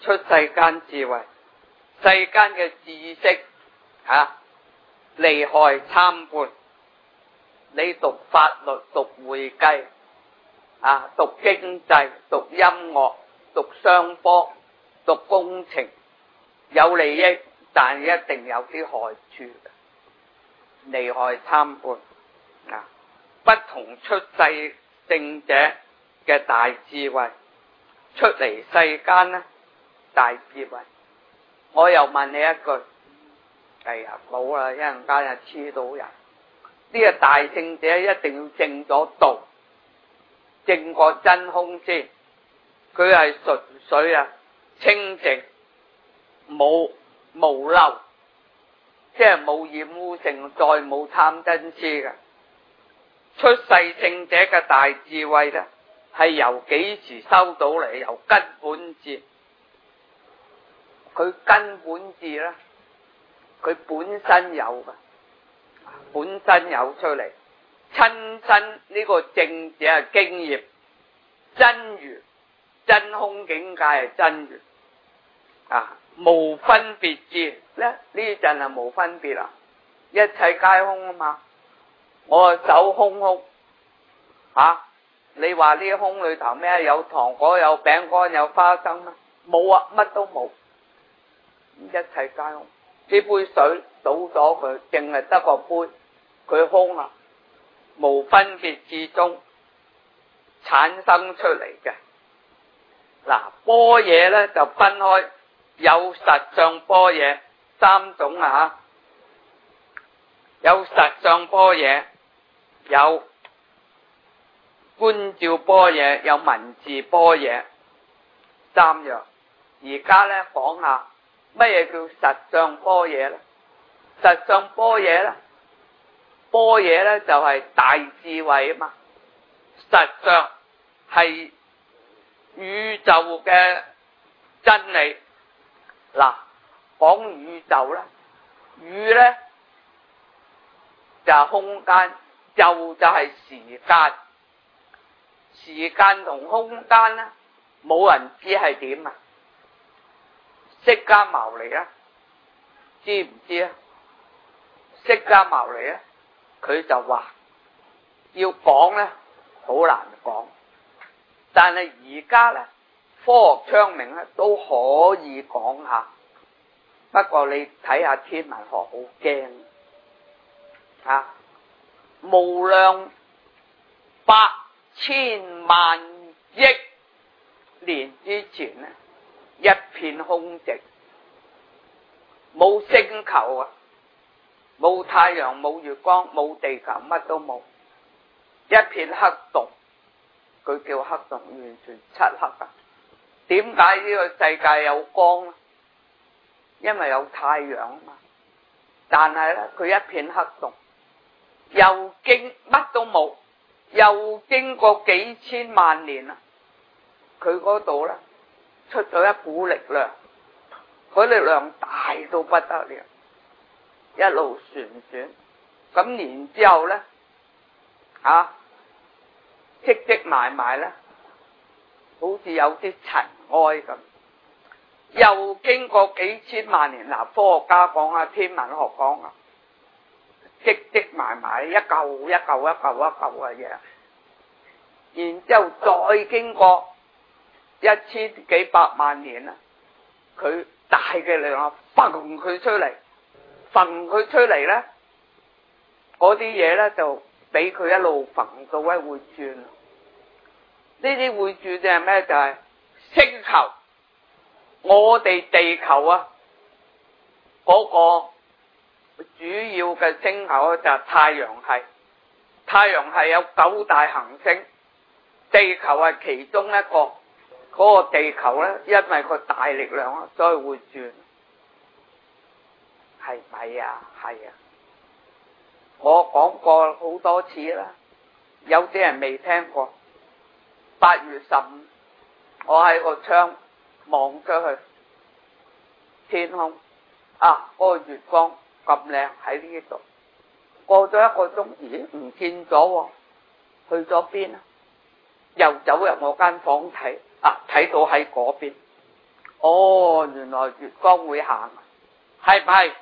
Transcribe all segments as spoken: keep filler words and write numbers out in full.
出世間智慧，世間嘅知識啊，利害參半。你讀法律、讀會計啊，讀經濟、讀音樂、讀商科、讀工程，有利益，但一定有啲害處嘅，利害參半啊。不同出世聖者嘅大智慧，出嚟世間呢，大智慧。我又問你一句，哎呀冇啦，一陣間就黐到人。呢個大聖者一定要證咗道，證過真空先，佢係純粹啊清淨，冇無漏，即係冇染污性，再冇貪嗔癡嘅。出世聖者嘅大智慧呢，係由幾時收到嚟？由根本智。佢根本智呢，佢本身有嘅。本身有出嚟，親身呢個聖者係經驗，真如真空境界係真如啊，無分別智咧，呢陣係無分別啊，一切皆空啊嘛。我手空空啊，你話呢空裏頭咩？有糖果，有餅乾，有花生咩？冇啊，乜都冇，一切皆空。呢杯水倒咗佢，淨係得個杯。佢空啊，無分別之中產生出嚟嘅。嗱，般若咧就分開有實相般若三種啊，有實相般若，有觀照般若，有文字般若，三樣。而家咧講下乜嘢叫實相般若咧？實相般若咧？般若咧就係大智慧啊嘛，實相係宇宙嘅真理。嗱，講宇宙咧，宇咧就係空間，宙就係時間。時間同空間咧，冇人知係點啊？釋迦牟尼啊，知唔知啊？釋迦牟尼啊？佢就話要講咧，好難講，但係而家咧科學昌明咧都可以講下。不過你睇下天文學好驚啊！無量百千萬億年之前咧，一片空寂，冇星球啊！冇太陽，冇月光，冇地球，乜都冇，一片黑洞，佢叫黑洞，完全漆黑啊！點解呢個世界有光呢？因為有太陽啊嘛。但係咧，佢一片黑洞，又經乜都冇，又經過幾千萬年啦，佢嗰度咧出咗一股力量，嗰力量大到不得了。一路旋轉，咁然之後咧，啊，積積埋埋咧，好似有啲塵埃咁。又經過幾千萬年，嗱，科學家講啊，天文學講啊，積積埋埋一嚿一嚿一嚿一嚿嘅嘢，然之後再經過一千幾百萬年啦，佢大嘅力量揈佢出嚟。揈佢出嚟咧，嗰啲嘢咧就俾佢一路揈到咧會轉。呢啲會轉嘅係咩？就係星球。我哋地球啊，嗰個主要嘅星球就係太陽系。太陽系有九大行星，地球係其中一個。嗰個地球咧，因為個大力量啊，所以會轉。係咪啊？係啊！我講過好多次啦，有啲人未聽過。八月十五，我喺個窗望出去，天空啊，嗰個月光咁靚喺呢度。過咗一個鐘，咦，唔見咗喎，去咗邊啊？又走入我間房睇，啊，睇到喺嗰邊。 哦，原來月光會行，係唔係？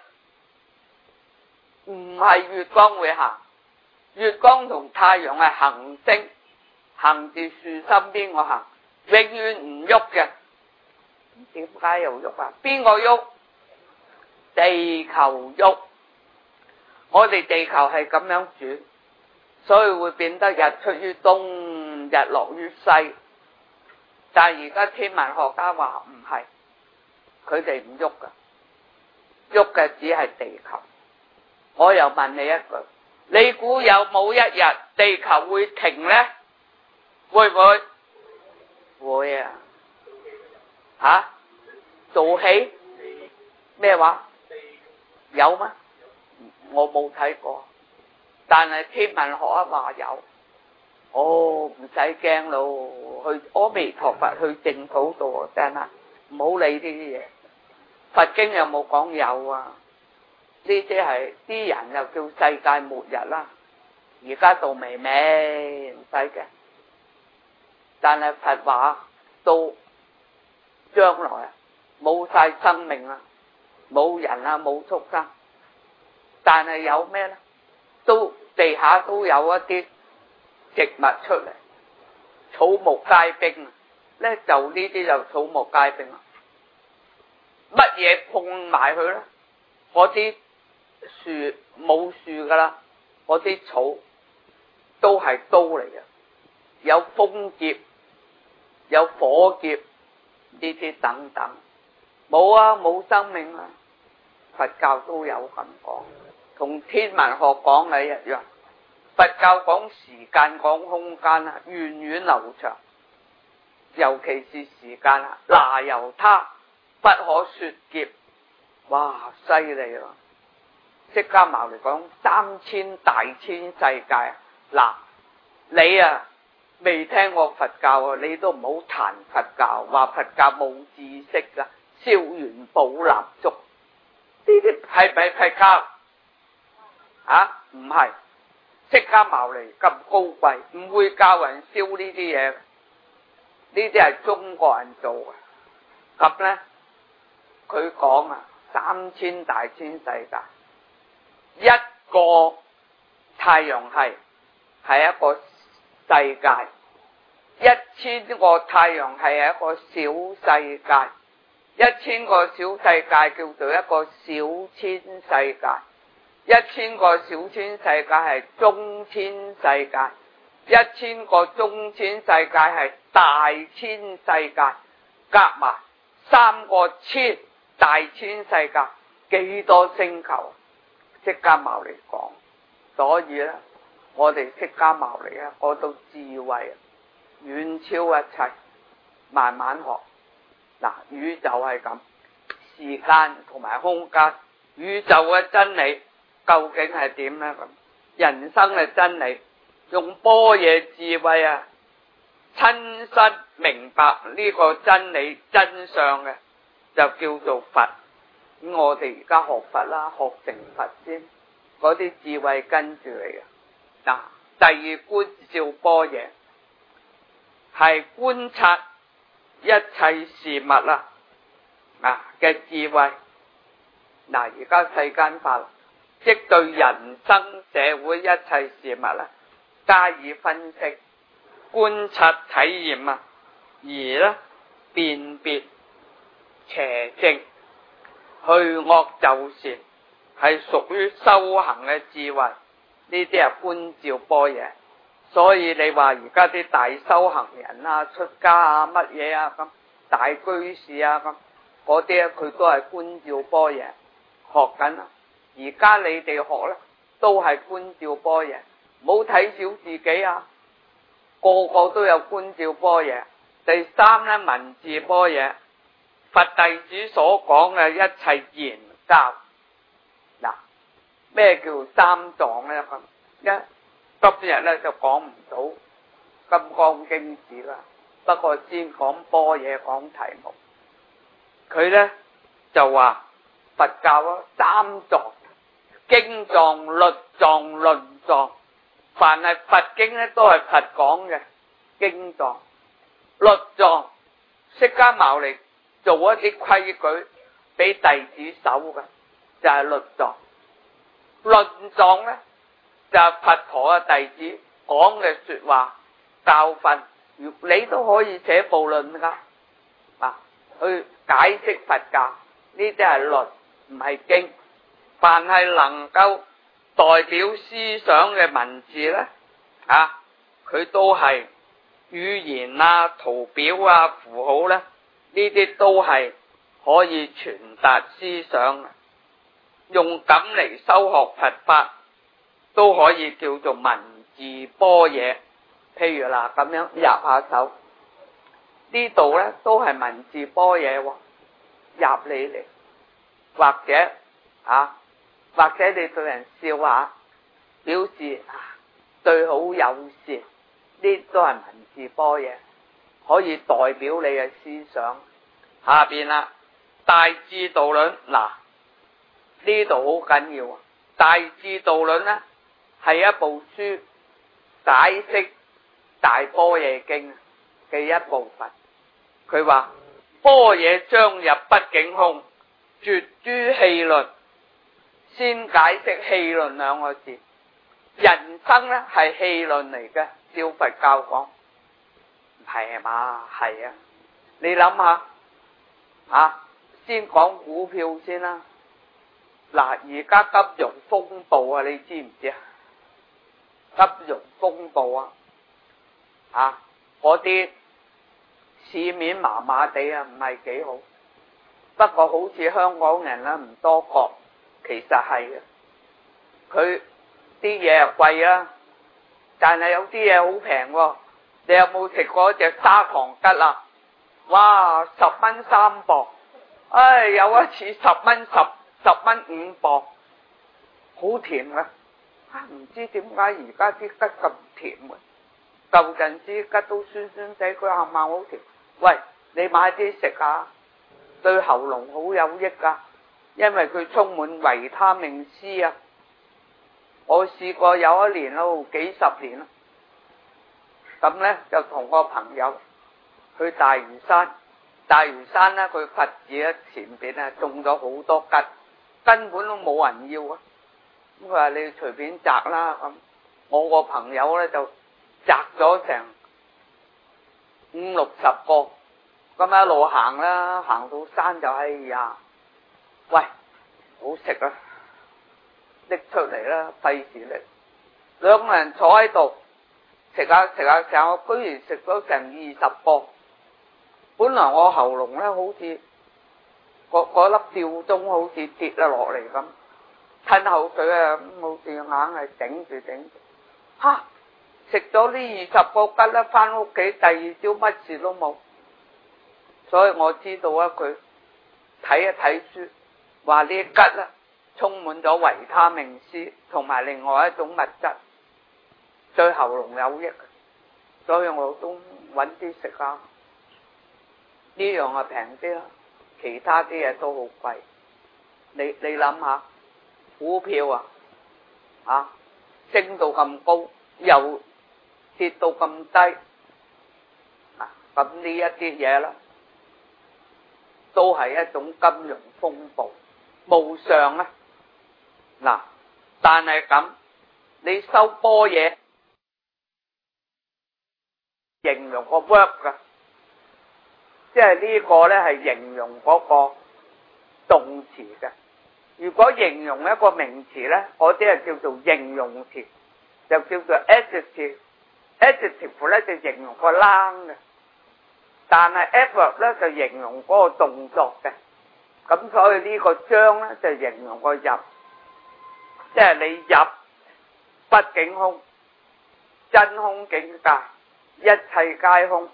唔係月光會行，月光同太陽係行星，行住樹身邊個行，永遠唔喐嘅。點解又喐啊？邊個喐？地球喐。我哋地球係咁樣轉，所以會變得日出於東，日落於西。但係而家天文學家話唔係，佢哋唔喐噶，喐嘅只係地球。我又問你一句，你估有冇一日地球會停呢？會唔會？會啊！吓、啊？做戲？咩話？有咩？我冇睇過，但係天文學家話有。哦，唔使驚咯，去阿彌陀佛去淨土度真係，唔好理呢啲嘢。佛經有冇講有啊？呢啲係啲人又叫世界末日啦，而家到未未唔使嘅。但係佛話到將來冇晒生命啦，冇人啊，冇畜生，但係有咩呢？都地下都有一啲植物出嚟，草木皆兵啊！咧就呢啲就草木皆兵啦。乜嘢碰埋佢咧？嗰啲樹冇樹噶啦，嗰啲草都係刀嚟嘅，有風劫，有火劫，呢啲等等，冇啊，冇生命啊！佛教都有咁講，同天文學講嘅一樣。佛教講時間，講空間啊，源遠流長，尤其是時間啊，那由他不可說劫。哇，犀利啊！釋迦牟尼講三千大千世界，嗱，你啊未聽過佛教啊，你都唔好談佛教，話佛教冇知識噶，燒元寶蠟燭，呢啲係咪佛教？啊，唔係。釋迦牟尼咁高貴，唔會教人燒呢啲嘢，呢啲係中國人做嘅。咁呢，佢講啊，三千大千世界，一個太陽系係一個世界，一千個太陽系係一個小世界，一千個小世界叫做一個小千世界。一千個小千世界係中千世界，一千個中千世界係大千世界，夾埋三個千大千世界，幾多星球？釋迦牟尼講，所以咧，我哋釋迦牟尼啊，嗰度智慧遠超一切，慢慢學。嗱，宇宙係咁，時間同埋空間，宇宙嘅真理。究竟係點呢？咁人生嘅真理，用般若智慧啊，親身明白呢個真理真相嘅，就叫做佛。咁我哋而家學佛啦，學成佛先，嗰啲智慧跟住嚟嘅。嗱，第二觀照般若，係觀察一切事物啊，啊嘅智慧。嗱，而家世間法。即對人生社會一切事物啦，加以分析、觀察、體驗啊，而咧辨別邪正、去惡就善，係屬於修行嘅智慧。呢啲係觀照般若。所以你話而家啲大修行人啊、出家啊、乜嘢啊咁，大居士啊咁，嗰啲咧佢都係觀照般若學緊啊。而家你哋學咧，都係觀照般若，唔好睇小自己啊！個個都有觀照般若。第三咧，文字般若，佛弟子所講嘅一切言教。嗱，咩叫三藏咧？咁一今日咧就講唔到《金剛經》字啦，不過先講般若講題目。佢咧就話佛教啊三藏。經藏、律藏、論藏，凡係佛經咧都係佛講嘅經藏、律藏。釋迦牟尼做一啲規矩俾弟子守嘅，就係律藏。律藏咧就係佛陀嘅弟子講嘅說話教訓，你都可以寫部論噶，啊，去解釋佛教，呢啲係律唔係經。凡係能夠代表思想嘅文字咧，啊，佢都係語言啊、圖表啊、符號咧，呢啲都係可以傳達思想，用咁嚟修學佛法都可以叫做文字般若。譬如嗱咁樣入下手，呢度咧都係文字般若喎，入你嚟，或者啊，或者你對人笑下，表示啊對好友善，呢都係文字般若，可以代表你嘅思想。下邊啦，大智度論，嗱呢度好緊要啊！大智度論咧係一部書，解釋大般若經嘅一部分。佢話般若將入畢竟空，絕諸戲論。先解釋戲論兩個字，人生咧係戲論嚟嘅，照佛教講，係嘛？係啊！你諗下啊，先講股票先啦。嗱，而家金融風暴啊，你知唔知啊？金融風暴啊，啊，嗰啲市面麻麻地啊，唔係幾好。不過好似香港人啦，唔多覺。其實係嘅，佢啲嘢又貴啦，但係有啲嘢好平喎。你有冇食過隻砂糖桔啊？哇，十蚊三磅，唉，有一次十蚊十十蚊五磅，好甜嘅。啊，唔知點解而家啲桔咁甜嘅？舊陣時桔都酸酸地，佢冚唪唥好甜。喂，你買啲食下，對喉嚨好有益噶。因為佢充滿維他命 C 啊！我試過有一年咯，幾十年啦，咁呢，就同個朋友去大嶼山。大嶼山呢，佢佛寺咧前邊啊種咗好多桔，根本都冇人要啊！咁佢話你隨便摘啦咁。我個朋友呢，就摘咗成五六十個，咁一路行啦，行到山就哎呀〜喂，好食啊！拎出嚟啦，費事拎。兩個人坐喺度食下食下食下，我居然食咗成二十個。本來我喉嚨咧好似嗰粒吊鐘好似跌咗落嚟咁，吞口水啊，咁好似硬係頂住頂住。吓，食咗呢二十個桔啦，翻屋企第二朝乜事都冇。所以我知道啊，佢睇一睇書。話呢啲桔啦，充滿咗維他命 C 同埋另外一種物質，對喉嚨有益，所以我都揾啲食下。呢樣啊平啲啦，其他啲嘢都好貴。你你諗下，股票啊，啊升到咁高，又跌到咁低，啊咁呢一啲嘢啦，都係一種金融風暴。無常啊，嗱，但係咁，你修般若形容個 work 噶，即係呢個咧係形容嗰個動詞嘅。如果形容一個名詞咧，嗰啲係叫做形容詞，就叫做 adjective。adjective 咧就形容個冷嘅，但係 adverb 咧就形容嗰個動作嘅。咁所以呢個將咧就形容個入，即係你入畢竟空，真空境界，一切皆空。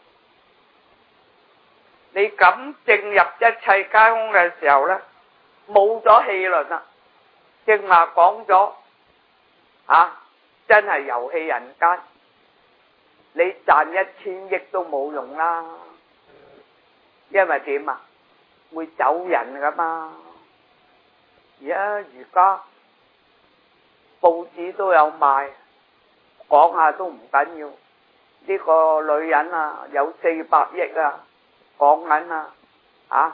你咁正入一切皆空嘅時候咧，冇咗戲論啦。正話講咗，啊，真係遊戲人間，你賺一千億都冇用啦，因為點啊？會走人噶嘛？而家而家報紙都有賣，講下都唔緊要。呢個女人啊，有四百億啊港銀啊， 啊，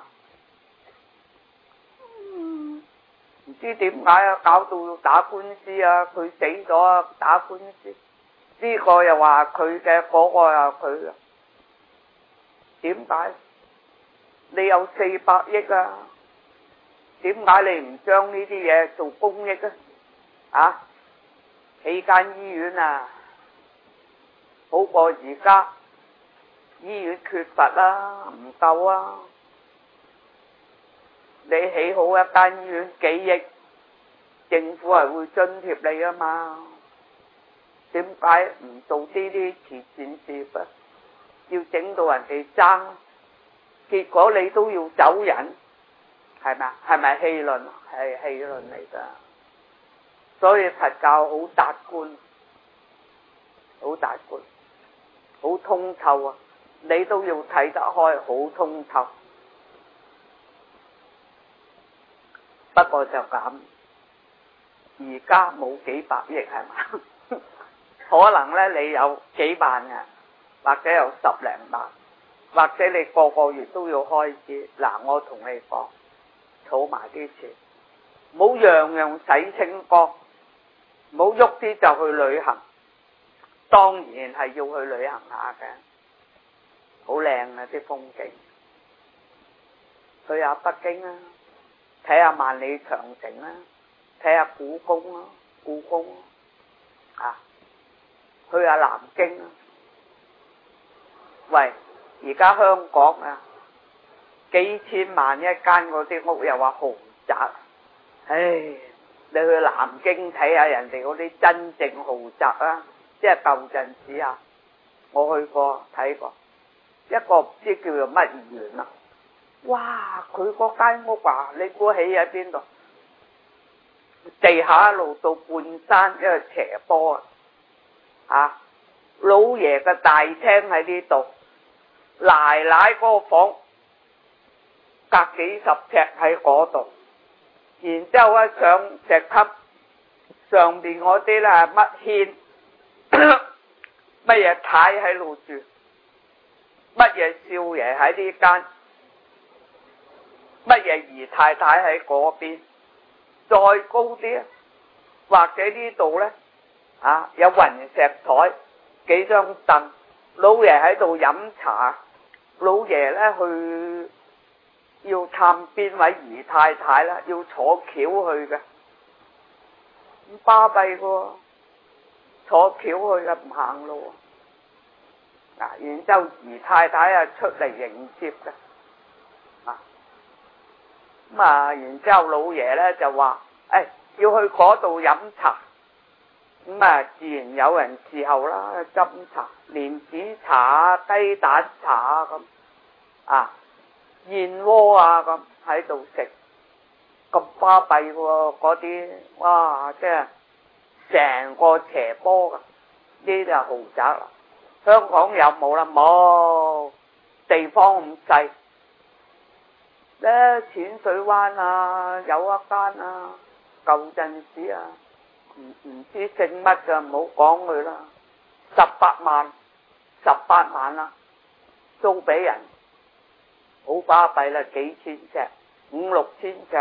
唔、嗯、知點解啊，搞到要打官司啊，佢死咗啊，打官司，呢、這個又話佢嘅，嗰個又佢嘅，點解？你有四百億啊，點解你唔將呢啲嘢做公益啊？啊，起間醫院啊，好過而家醫院缺乏啦，唔夠啊！你起好一間醫院幾億，政府係會津貼你啊嘛？點解唔做呢啲慈善事啊？要整到人哋爭，結果你都要走人，係咪？係咪戲論？係戲論嚟噶。所以佛教好達觀，好達觀，好通透啊！你都要睇得開，好通透。不過就咁，而家冇幾百億係嘛？可能咧你有幾萬嘅，或者有十零萬，或者你個個月都要開支。嗱，我同你講，儲埋啲錢，唔好樣樣洗清光，唔好喐啲就去旅行。當然係要去旅行下嘅，好靚啊啲風景。去下北京啊，睇下萬里長城啊，睇下故宮啊，故宮啊，去下南京啊。喂，而家香港啊，幾千萬一間嗰啲屋又話豪宅，唉，你去南京睇下人哋嗰啲真正豪宅啊，即係舊陣時啊，我去過睇過，一個唔知叫做乜園啊，哇！佢嗰間屋啊，你估起喺邊度？地下一路到半山，一個斜坡啊！啊，老爺嘅大廳喺呢度，奶奶嗰個房隔幾十尺喺嗰度，然之後一上石級，上邊嗰啲咧係乜軒，乜嘢太喺度住，乜嘢少爺喺呢間，乜嘢姨太太喺嗰邊，再高啲，或者呢度呢，啊有雲石台，幾張凳，老爺喺度飲茶，老爺呢去要探邊位姨太太啦，要坐轎去嘅，咁巴閉嘅，坐轎去嘅唔行路啊，然之後姨太太啊出嚟迎接嘅，啊咁啊，然之後老爺咧就話，誒、哎、要去嗰度飲茶，咁啊自然有人伺候啦，斟茶、蓮子茶啊、雞蛋茶啊咁，啊燕窩啊咁喺度食，咁巴閉喎嗰啲，哇！即係成個斜坡噶，呢啲係豪宅啦。香港有冇啦？冇，地方咁細。咧淺水灣啊，有一間啊，舊陣時啊，唔唔知姓乜噶，唔好講佢啦。十八萬，十八萬啦，租俾人，好巴閉啦，幾千尺，五六千尺。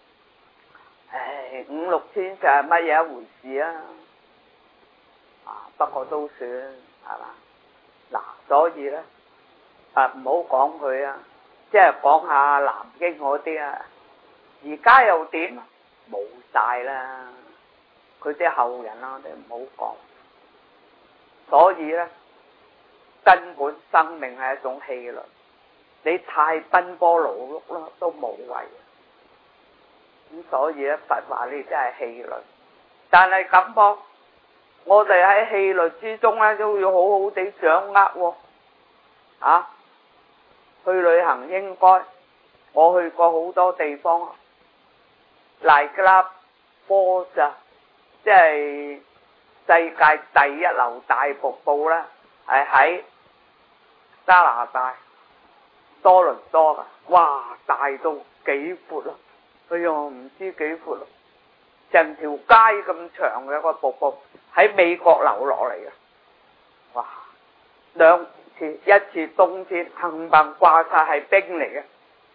唉，五六千尺係乜嘢一回事啊？啊，不過都算係嘛。嗱，所以咧，啊唔好講佢啊。即係講下南京嗰啲啊，而家又點？冇晒啦，佢啲後人啊，你唔好講。所以咧，根本生命係一種氣律，你太奔波勞碌啦，都無謂。咁所以咧，佛話你真係氣律，但係咁噃，我哋喺氣律之中咧，都要好好地掌握喎，啊！去旅行應該，我去過好多地方，奈加拉波咋，即係世界第一流大瀑布咧，係喺加拿大多倫多噶，哇，大到幾闊啊！哎呀，唔知幾闊咯，成條街咁長嘅一個瀑布喺美國流落嚟嘅，哇，兩一次冬天，冚唪唥掛晒係冰嚟嘅，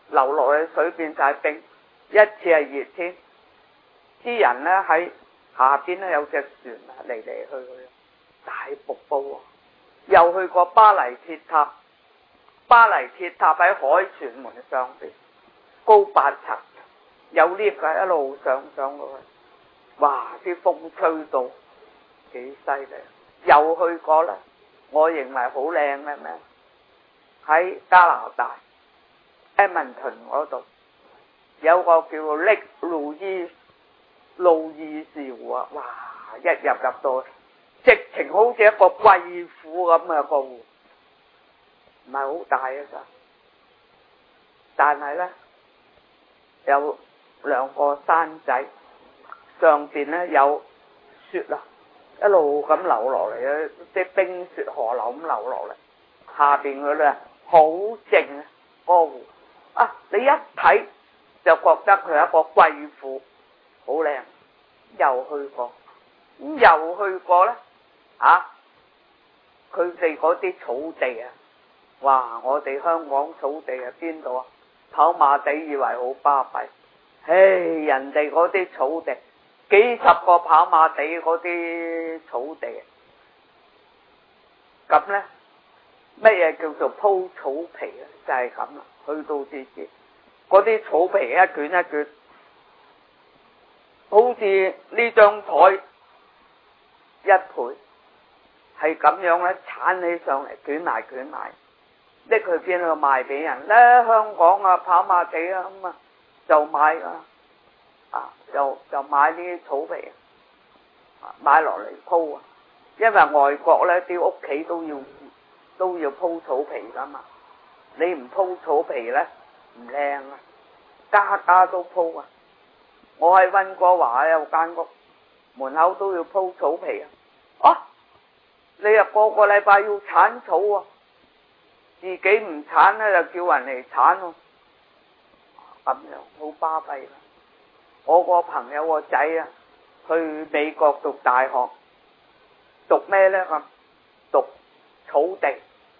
流落去水變晒冰，一次係熱天，啲人咧喺下邊咧有隻船啊嚟嚟去去，大瀑布啊！又去過巴黎鐵塔，巴黎鐵塔喺凱旋門上邊，高八層，有 lift 嘅一路上上落去，哇！啲風吹到幾犀利。又去過啦，我認為好靚嘅咩？喺加拿大 Edmonton 嗰度有個叫 Lake Louise 路易士湖啊！哇！一入入到，直情好似一個貴婦咁嘅個湖，唔係好大啊咋，但係咧有兩個山仔，上邊咧有雪啊，一路咁流落嚟啊，啲冰雪河流咁流落嚟，下邊嗰咧好靜啊個湖啊，你一睇就覺得佢係一個貴婦，好靚。又去過，咁又去過咧，啊！佢哋嗰啲草地啊，哇！我哋香港草地係邊度啊？跑馬地以為好巴閉，唉，人哋嗰啲草地，幾十個跑馬地嗰啲草地，咁咧乜嘢叫做鋪草皮啊？就係咁啦，去到之前，嗰啲草皮一卷一卷。好似呢張台一倍，係咁樣咧，鏟起上嚟，捲埋捲埋，拎去邊度賣俾人咧？香港啊，跑馬地啊咁啊，就買噶，啊，就就買呢啲草皮，啊，買落嚟鋪啊，因為外國咧啲屋企都要都要鋪草皮噶嘛，你唔鋪草皮咧唔靚啊，家家都鋪啊。我喺溫哥華有間屋，門口都要鋪草皮啊！啊，你又個個禮拜要鏟草啊，自己唔鏟咧就叫人嚟鏟喎，咁樣好巴閉啦！我個朋友個仔啊，去美國讀大學，讀咩咧咁？讀草地。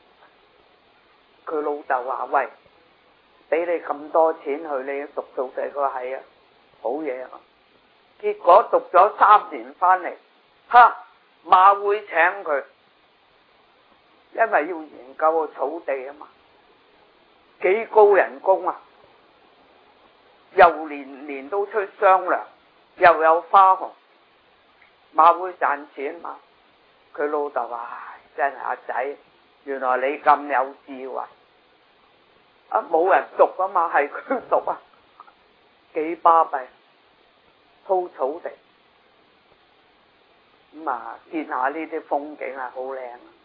佢老豆話：喂，俾你咁多錢去，你讀草地？佢話係啊。好嘢啊！結果讀咗三年翻嚟，哈馬會請佢，因為要研究個草地啊嘛，幾高人工啊，又年年都出雙糧，又有花紅，馬會賺錢嘛。佢老豆話：真係阿仔，原來你咁有智慧，啊冇人讀啊嘛，係佢讀啊！幾巴閉，鋪草地咁啊！見下呢啲風景啊，好靚啊！